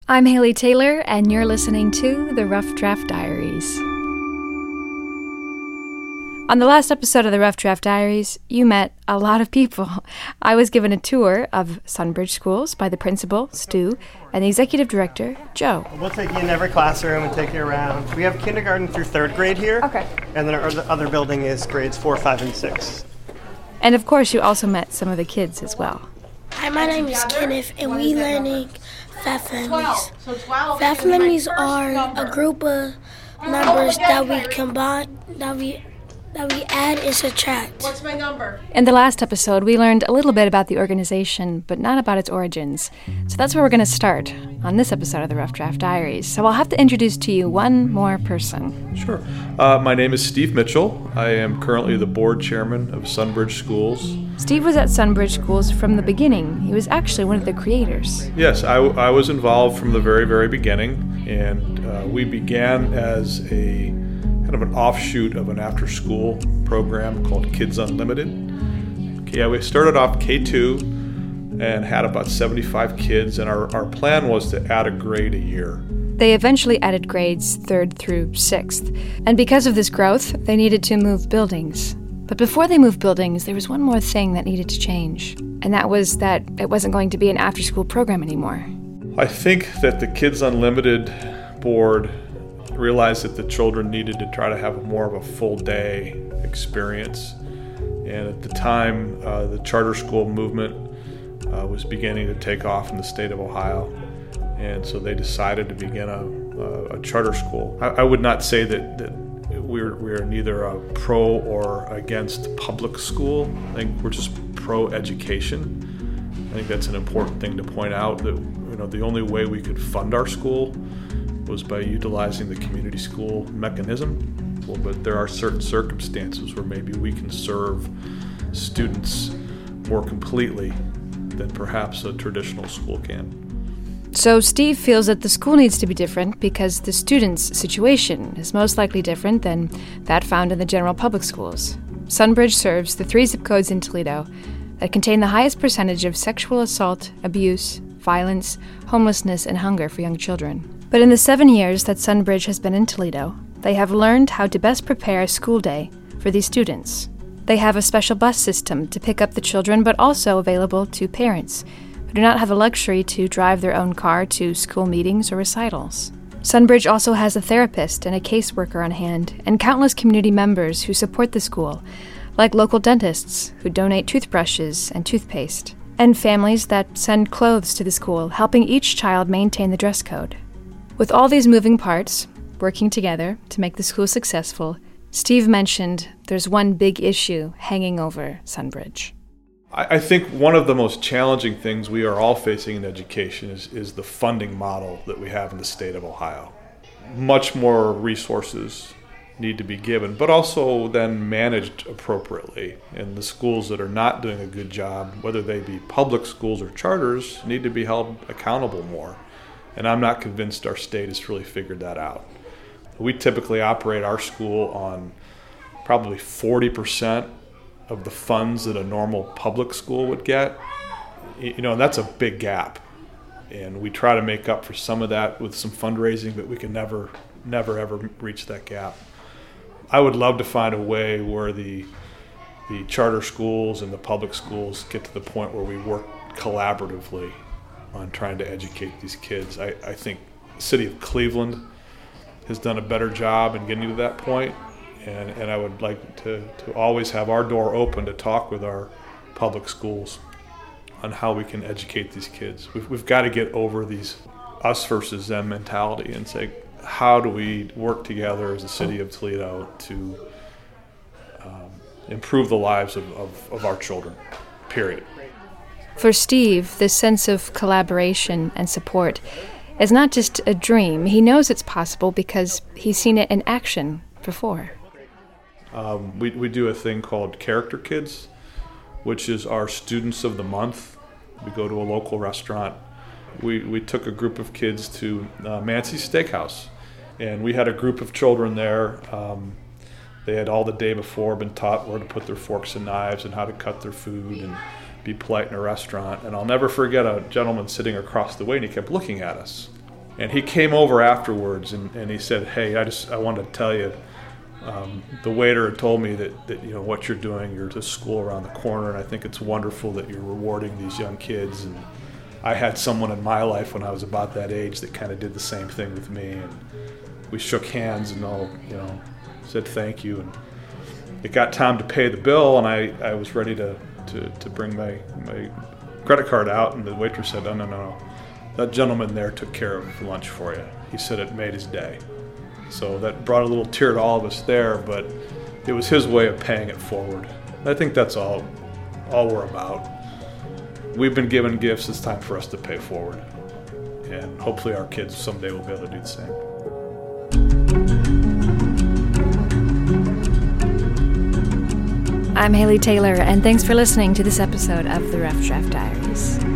I'm Haley Taylor, and you're listening to The Rough Draft Diaries. On the last episode of The Rough Draft Diaries, you met a lot of people. I was given a tour of Sunbridge Schools by the principal, Stu, and the executive director, Joe. We'll take you in every classroom and take you around. We have kindergarten through third grade here. Okay. And then our other building is grades 4, 5, and 6. And of course, you also met some of the kids as well. Hi, my name is Kenneth, and we learning Fat Families. Fat Families are a group of numbers that we combine, that we add and subtract. What's my number? In the last episode, we learned a little bit about the organization, but not about its origins. So that's where we're going to start on this episode of the Rough Draft Diaries. So I'll have to introduce to you one more person. Sure. My name is Steve Mitchell. I am currently the board chairman of Sunbridge Schools. Steve was at Sunbridge Schools from the beginning. He was actually one of the creators. Yes, I was involved from the very, very beginning, and we began as a kind of an offshoot of an after-school program called Kids Unlimited. Yeah, we started off K2 and had about 75 kids, and our plan was to add a grade a year. They eventually added grades 3rd through 6th, and because of this growth, they needed to move buildings. But before they moved buildings, there was one more thing that needed to change, and that was that it wasn't going to be an after-school program anymore. I think that the Kids Unlimited board realized that the children needed to try to have more of a full day experience. And at the time, the charter school movement was beginning to take off in the state of Ohio. And so they decided to begin a charter school. I would not say that we're neither a pro or against public school. I think we're just pro-education. I think that's an important thing to point out, that the only way we could fund our school was by utilizing the community school mechanism. Well, but there are certain circumstances where maybe we can serve students more completely than perhaps a traditional school can. So Steve feels that the school needs to be different because the student's situation is most likely different than that found in the general public schools. Sunbridge serves the 3 zip codes in Toledo that contain the highest percentage of sexual assault, abuse, violence, homelessness, and hunger for young children. But in the 7 years that Sunbridge has been in Toledo, they have learned how to best prepare a school day for these students. They have a special bus system to pick up the children, but also available to parents who do not have the luxury to drive their own car to school meetings or recitals. Sunbridge also has a therapist and a caseworker on hand, and countless community members who support the school, like local dentists who donate toothbrushes and toothpaste, and families that send clothes to the school, helping each child maintain the dress code. With all these moving parts working together to make the school successful, Steve mentioned there's one big issue hanging over Sunbridge. I think one of the most challenging things we are all facing in education is the funding model that we have in the state of Ohio. Much more resources need to be given, but also then managed appropriately. And the schools that are not doing a good job, whether they be public schools or charters, need to be held accountable more. And I'm not convinced our state has really figured that out. We typically operate our school on probably 40% of the funds that a normal public school would get. And that's a big gap. And we try to make up for some of that with some fundraising, but we can never ever reach that gap. I would love to find a way where the charter schools and the public schools get to the point where we work collaboratively on trying to educate these kids. I think the city of Cleveland has done a better job in getting to that point, and I would like to always have our door open to talk with our public schools on how we can educate these kids. We've got to get over these us versus them mentality and say, how do we work together as the city of Toledo to improve the lives of our children, period. For Steve, this sense of collaboration and support is not just a dream. He knows it's possible because he's seen it in action before. We do a thing called Character Kids, which is our students of the month. We go to a local restaurant. We took a group of kids to Mancy's Steakhouse, and we had a group of children there. They had all the day before been taught where to put their forks and knives and how to cut their food and be polite in a restaurant. And I'll never forget a gentleman sitting across the way, and he kept looking at us. And he came over afterwards and he said, "Hey, I wanted to tell you, the waiter had told me that what you're doing, you're to school around the corner, and I think it's wonderful that you're rewarding these young kids. And I had someone in my life when I was about that age that kind of did the same thing with me." And we shook hands and all, said thank you. And it got time to pay the bill, and I was ready to bring my credit card out, and the waitress said, No. That gentleman there took care of lunch for you. He said it made his day. So that brought a little tear to all of us there, but it was his way of paying it forward. I think that's all we're about. We've been given gifts, it's time for us to pay forward. And hopefully our kids someday will be able to do the same. I'm Haley Taylor, and thanks for listening to this episode of the Rough Draft Diaries.